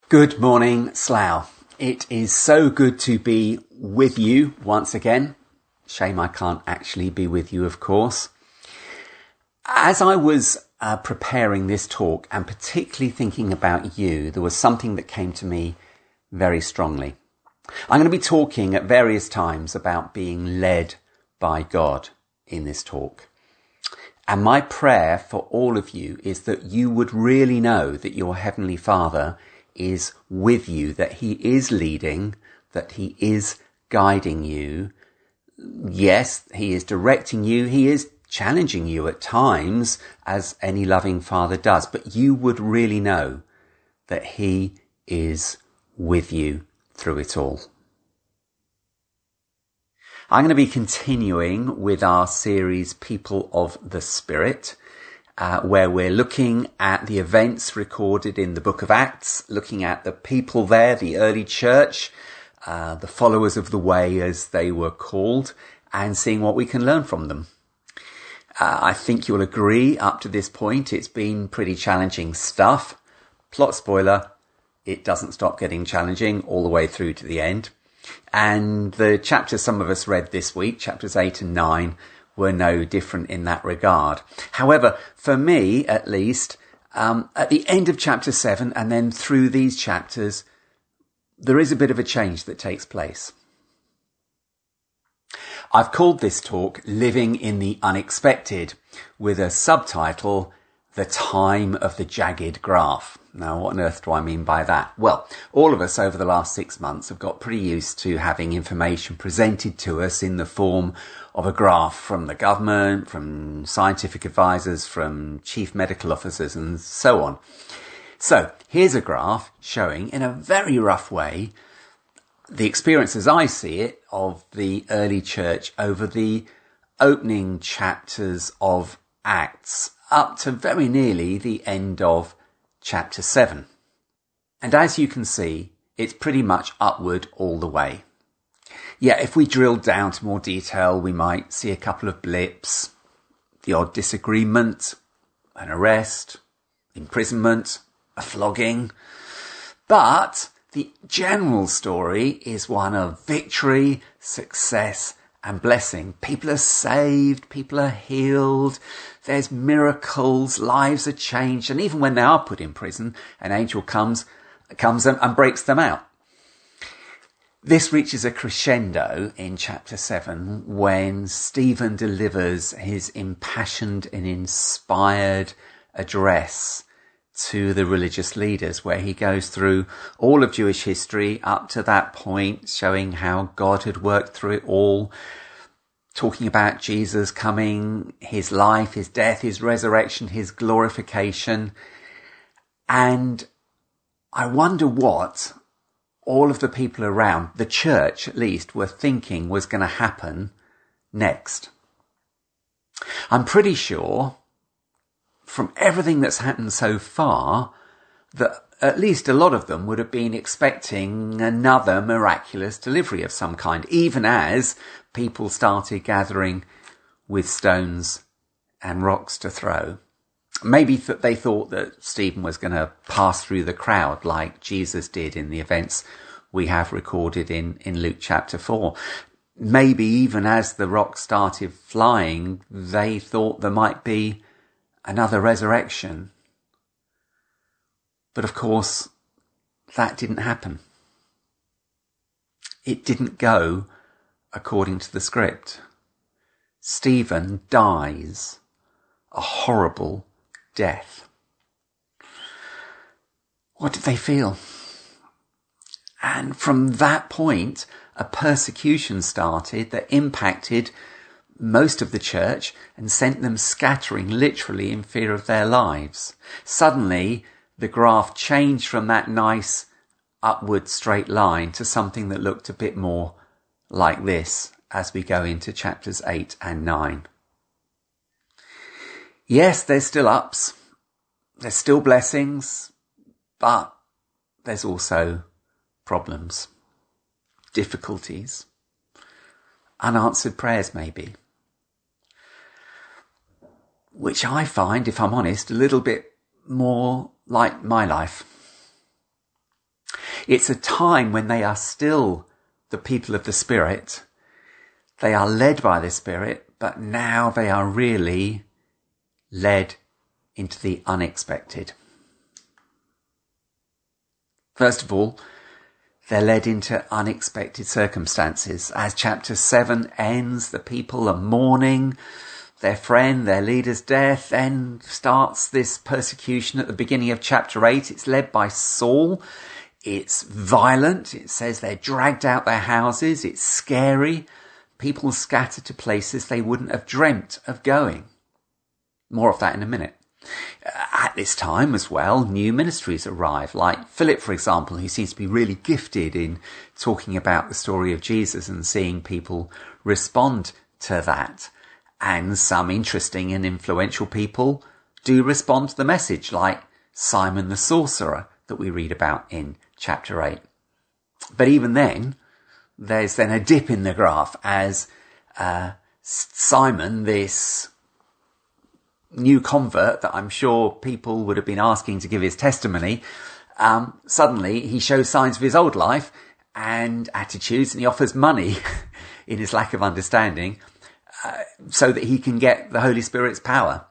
Good morning, Slough. It is so good to be with you once again. Shame I can't actually be with you, of course. As I was preparing this talk and particularly thinking about you, there was something that came to me very strongly. I'm going to be talking at various times about being led by God in this talk. And my prayer for all of you is that you would really know that your Heavenly Father is with you, that he is leading, that he is guiding you. Yes, he is directing you. He is challenging you at times, as any loving father does. But you would really know that he is with you through it all. I'm going to be continuing with our series, People of the Spirit, where we're looking at the events recorded in the book of Acts, looking at the people there, the early church, the followers of the way as they were called, and seeing what we can learn from them. I think you'll agree up to this point it's been pretty challenging stuff. Plot spoiler, it doesn't stop getting challenging all the way through to the end. And the chapters some of us read this week, chapters 8 and 9, were no different in that regard. However, for me at least, at the end of chapter 7 and then through these chapters, there is a bit of a change that takes place. I've called this talk Living in the Unexpected, with a subtitle, The Time of the Jagged Graph. Now, what on earth do I mean by that? Well, all of us over the last 6 months have got pretty used to having information presented to us in the form of a graph from the government, from scientific advisors, from chief medical officers, and so on. So, here's a graph showing, in a very rough way, the experience as I see it of the early church over the opening chapters of Acts, up to very nearly the end of chapter 7. And as you can see, it's pretty much upward all the way. Yeah, if we drill down to more detail, we might see a couple of blips, the odd disagreement, an arrest, imprisonment, a flogging. But the general story is one of victory, success, and blessing. People are saved, people are healed, there's miracles, lives are changed, and even when they are put in prison, an angel comes and breaks them out. This reaches a crescendo in chapter 7 when Stephen delivers his impassioned and inspired address to the religious leaders, where he goes through all of Jewish history up to that point, showing how God had worked through it all, talking about Jesus coming, his life, his death, his resurrection, his glorification. And I wonder what all of the people around, the church at least, were thinking was going to happen next. I'm pretty sure, from everything that's happened so far, that at least a lot of them would have been expecting another miraculous delivery of some kind, even as people started gathering with stones and rocks to throw. Maybe they thought that Stephen was going to pass through the crowd like Jesus did in the events we have recorded in Luke chapter 4. Maybe even as the rocks started flying, they thought there might be another resurrection. But of course, that didn't happen. It didn't go according to the script. Stephen dies a horrible death. What did they feel? And from that point, a persecution started that impacted most of the church and sent them scattering literally in fear of their lives. Suddenly, the graph changed from that nice upward straight line to something that looked a bit more like this as we go into chapters 8 and 9. Yes, there's still ups, there's still blessings, but there's also problems, difficulties, unanswered prayers maybe, which I find, if I'm honest, a little bit more like my life. It's a time when they are still the people of the Spirit. They are led by the Spirit, but now they are really led into the unexpected. First of all, they're led into unexpected circumstances. As chapter 7 ends, the people are mourning their friend, their leader's death. Then starts this persecution at the beginning of chapter 8. It's led by Saul. It's violent. It says they're dragged out their houses. It's scary. People scattered to places they wouldn't have dreamt of going. More of that in a minute. At this time as well, new ministries arrive, like Philip, for example, who seems to be really gifted in talking about the story of Jesus and seeing people respond to that. And some interesting and influential people do respond to the message, like Simon the sorcerer that we read about in chapter 8. But even then, there's then a dip in the graph as Simon, this new convert that I'm sure people would have been asking to give his testimony, suddenly he shows signs of his old life and attitudes, and he offers money in his lack of understanding so that he can get the Holy Spirit's power.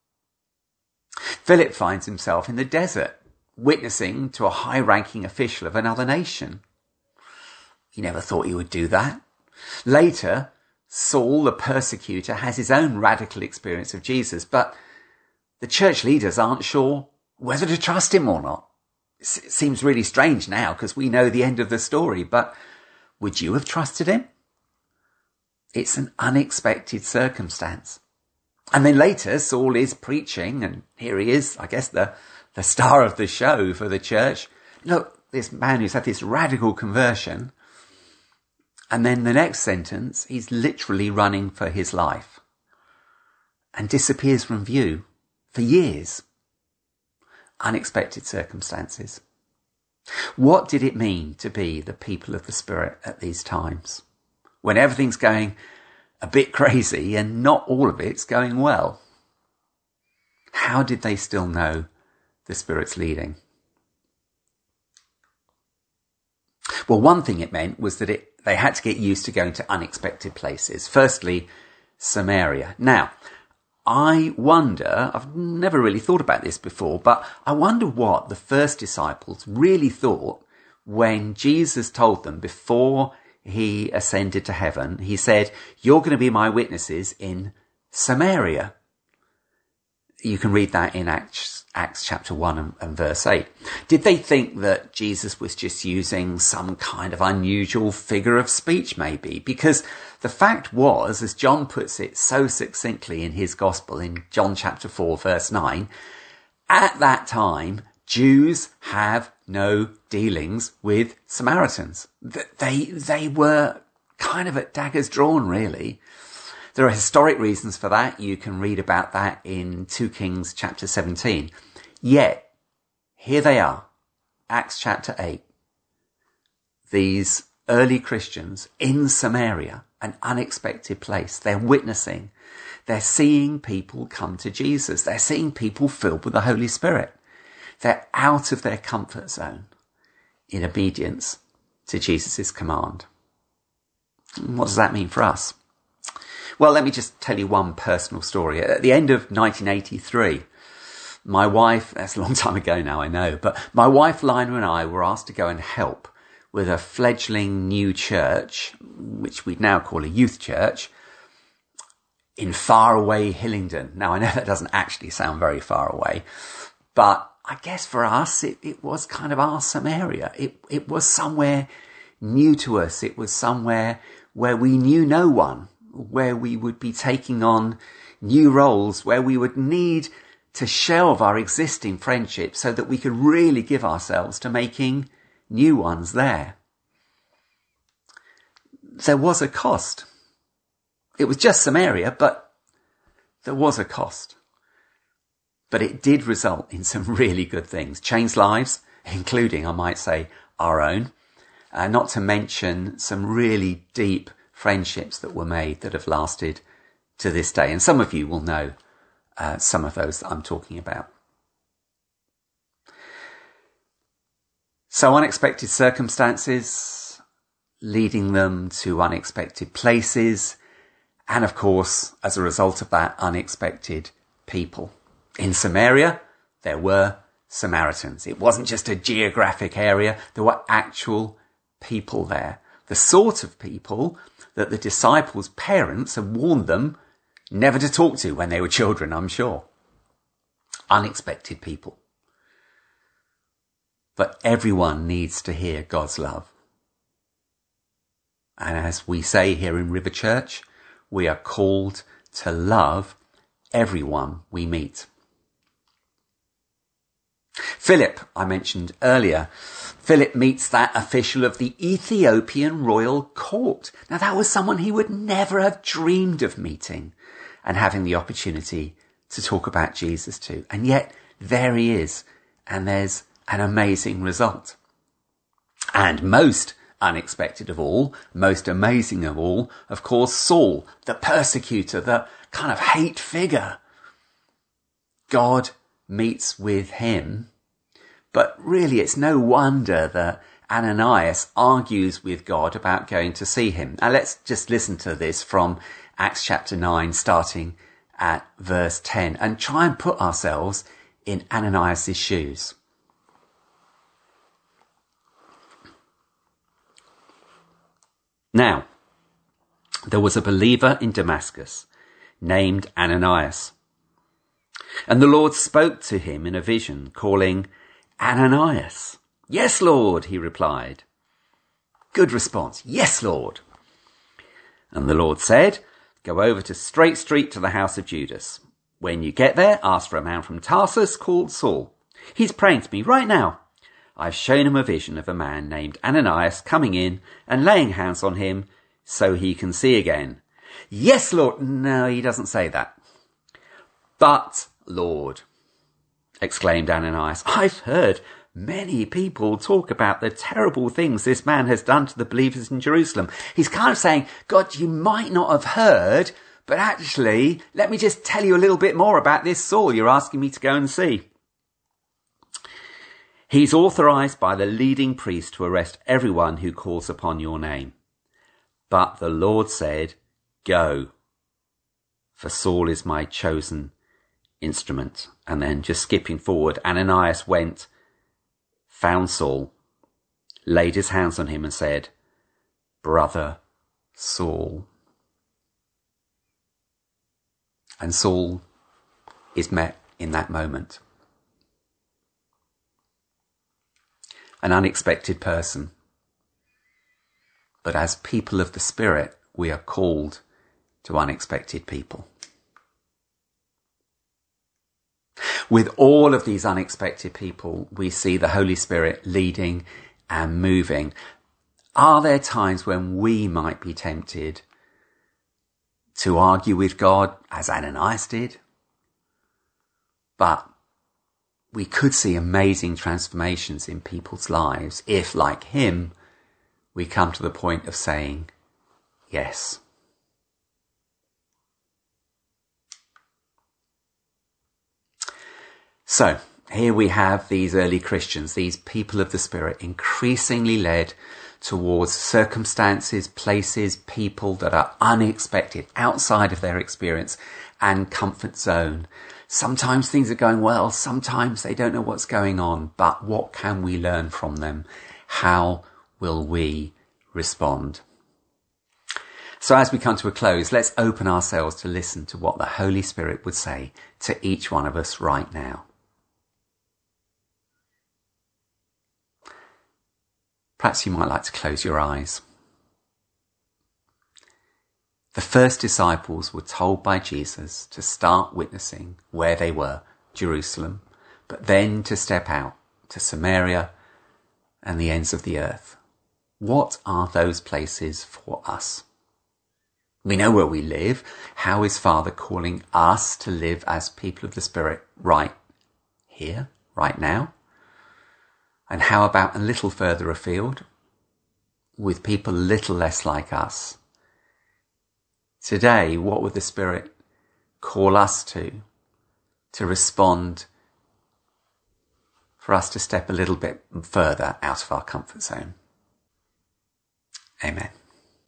Philip finds himself in the desert, witnessing to a high-ranking official of another nation. He never thought he would do that. Later, Saul, the persecutor, has his own radical experience of Jesus, but the church leaders aren't sure whether to trust him or not. It seems really strange now because we know the end of the story, but would you have trusted him? It's an unexpected circumstance. And then later, Saul is preaching, and here he is, I guess, the star of the show for the church. Look, this man who's had this radical conversion. And then the next sentence, he's literally running for his life and disappears from view for years. Unexpected circumstances. What did it mean to be the people of the Spirit at these times, when everything's going a bit crazy and not all of it's going well? How did they still know the Spirit's leading? Well, one thing it meant was that they had to get used to going to unexpected places. Firstly, Samaria. Now, I wonder, I've never really thought about this before, but I wonder what the first disciples really thought when Jesus told them before he ascended to heaven, he said, "You're going to be my witnesses in Samaria." You can read that in Acts chapter 1 and verse 8. Did they think that Jesus was just using some kind of unusual figure of speech, maybe? Because the fact was, as John puts it so succinctly in his gospel in John chapter 4 verse 9, at that time, Jews have no dealings with Samaritans. They were kind of at daggers drawn, really. There are historic reasons for that. You can read about that in 2 Kings chapter 17. Yet, here they are, Acts chapter 8. These early Christians in Samaria, an unexpected place. They're witnessing. They're seeing people come to Jesus. They're seeing people filled with the Holy Spirit. They're out of their comfort zone in obedience to Jesus' command. What does that mean for us? Well, let me just tell you one personal story. At the end of 1983, my wife, that's a long time ago now, I know, but my wife Lina and I were asked to go and help with a fledgling new church, which we'd now call a youth church, in faraway Hillingdon. Now, I know that doesn't actually sound very far away, but I guess for us, it was kind of our Samaria. It was somewhere new to us. It was somewhere where we knew no one, where we would be taking on new roles, where we would need to shelve our existing friendships so that we could really give ourselves to making new ones there. There was a cost. It was just Samaria, but there was a cost. But it did result in some really good things. Changed lives, including, I might say, our own. Not to mention some really deep friendships that were made that have lasted to this day. And some of you will know some of those that I'm talking about. So unexpected circumstances, leading them to unexpected places, and of course, as a result of that, unexpected people. In Samaria, there were Samaritans. It wasn't just a geographic area, there were actual people there. The sort of people that the disciples' parents had warned them never to talk to when they were children, I'm sure. Unexpected people. But everyone needs to hear God's love. And as we say here in River Church, we are called to love everyone we meet. Philip, I mentioned earlier. Philip meets that official of the Ethiopian royal court. Now that was someone he would never have dreamed of meeting and having the opportunity to talk about Jesus to. And yet there he is, and there's an amazing result. And most unexpected of all, most amazing of all, of course, Saul, the persecutor, the kind of hate figure. God meets with him, but really it's no wonder that Ananias argues with God about going to see him. Now let's just listen to this from Acts chapter 9, starting at verse 10, and try and put ourselves in Ananias' shoes. Now, there was a believer in Damascus named Ananias. And the Lord spoke to him in a vision, calling, Ananias. Yes, Lord, he replied. Good response. Yes, Lord. And the Lord said, go over to Straight Street to the house of Judas. When you get there, ask for a man from Tarsus called Saul. He's praying to me right now. I've shown him a vision of a man named Ananias coming in and laying hands on him so he can see again. Yes, Lord. No, he doesn't say that. But, Lord, exclaimed Ananias, I've heard many people talk about the terrible things this man has done to the believers in Jerusalem. He's kind of saying, God, you might not have heard, but actually, let me just tell you a little bit more about this Saul you're asking me to go and see. He's authorized by the leading priest to arrest everyone who calls upon your name. But the Lord said, go, for Saul is my chosen instrument. And then just skipping forward, Ananias went, found Saul, laid his hands on him and said, Brother Saul. And Saul is met in that moment. An unexpected person. But as people of the Spirit, we are called to unexpected people. With all of these unexpected people, we see the Holy Spirit leading and moving. Are there times when we might be tempted to argue with God, as Ananias did? But we could see amazing transformations in people's lives if, like him, we come to the point of saying yes. So, here we have these early Christians, these people of the Spirit, increasingly led towards circumstances, places, people that are unexpected, outside of their experience and comfort zone. Sometimes things are going well, sometimes they don't know what's going on, but what can we learn from them? How will we respond? So as we come to a close, let's open ourselves to listen to what the Holy Spirit would say to each one of us right now. Perhaps you might like to close your eyes. The first disciples were told by Jesus to start witnessing where they were, Jerusalem, but then to step out to Samaria and the ends of the earth. What are those places for us? We know where we live. How is Father calling us to live as people of the Spirit right here, right now? And how about a little further afield, with people a little less like us? Today, what would the Spirit call us to respond for us to step a little bit further out of our comfort zone. Amen.